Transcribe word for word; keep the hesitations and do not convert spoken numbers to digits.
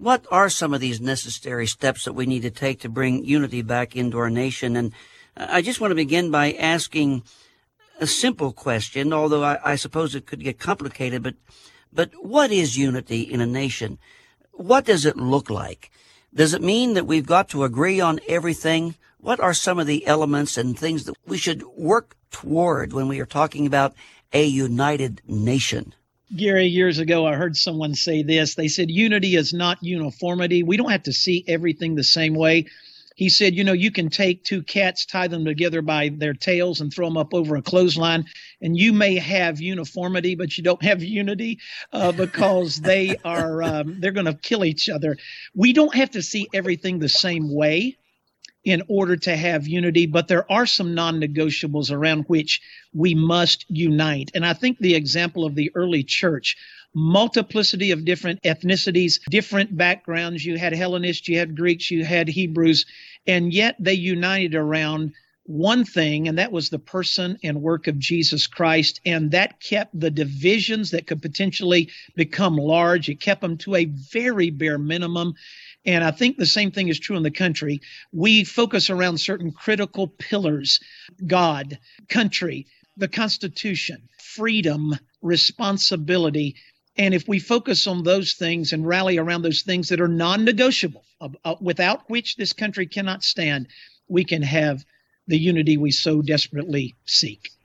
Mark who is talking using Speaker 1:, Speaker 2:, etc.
Speaker 1: what are some of these necessary steps that we need to take to bring unity back into our nation? And I just want to begin by asking a simple question, although I, I suppose it could get complicated, but but what is unity in a nation? What does it look like? Does it mean that we've got to agree on everything? What are some of the elements and things that we should work toward when we are talking about a united nation?
Speaker 2: Gary, years ago, I heard someone say this. They said, unity is not uniformity. We don't have to see everything the same way. He said, you know, you can take two cats, tie them together by their tails and throw them up over a clothesline, and you may have uniformity, but you don't have unity uh, because they are, um, they're going to kill each other. We don't have to see everything the same way in order to have unity, but there are some non-negotiables around which we must unite. And I think the example of the early church, multiplicity of different ethnicities, different backgrounds. You had Hellenists, you had Greeks, you had Hebrews, and yet they united around one thing, and that was the person and work of Jesus Christ. And that kept the divisions that could potentially become large. It kept them to a very bare minimum. And I think the same thing is true in the country. We focus around certain critical pillars: God, country, the Constitution, freedom, responsibility. And if we focus on those things and rally around those things that are non-negotiable, uh, uh, without which this country cannot stand, we can have the unity we so desperately seek.